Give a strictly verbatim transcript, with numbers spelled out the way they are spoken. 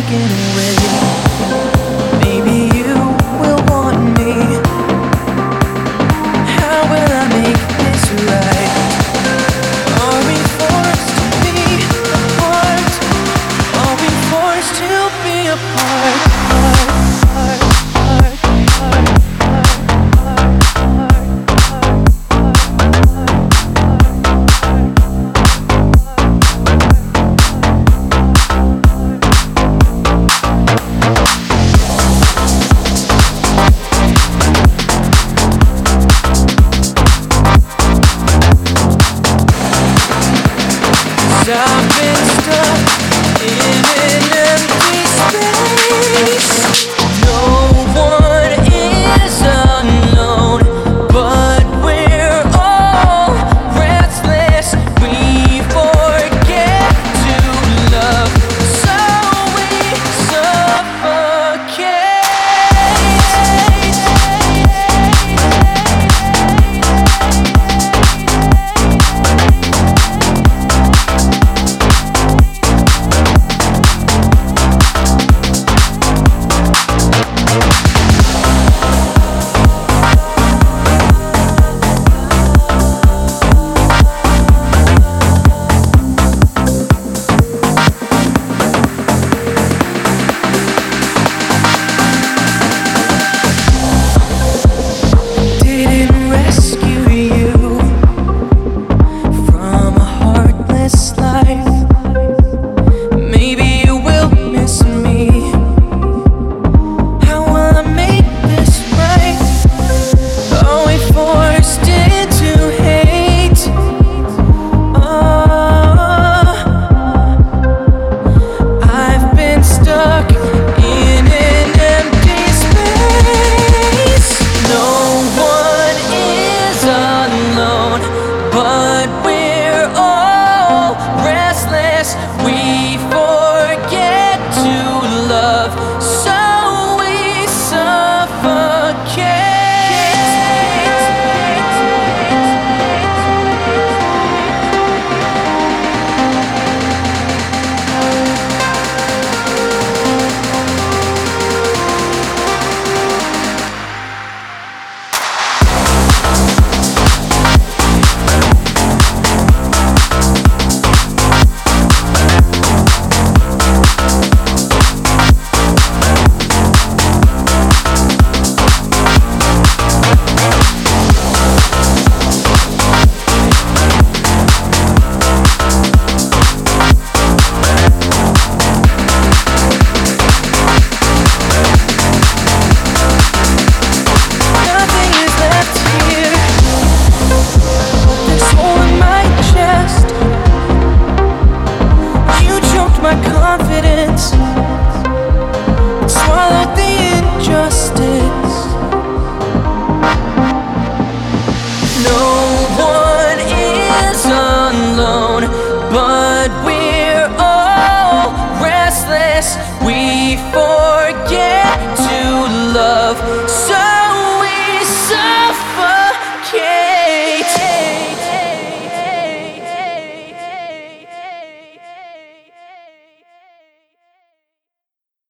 walking away. Maybe you will want me. How will I make this right? Are we forced to be apart? Are we forced to be apart? I've been stuck in an empty space. No one is unknown, but we're all restless. We forget to love, so we forget to love.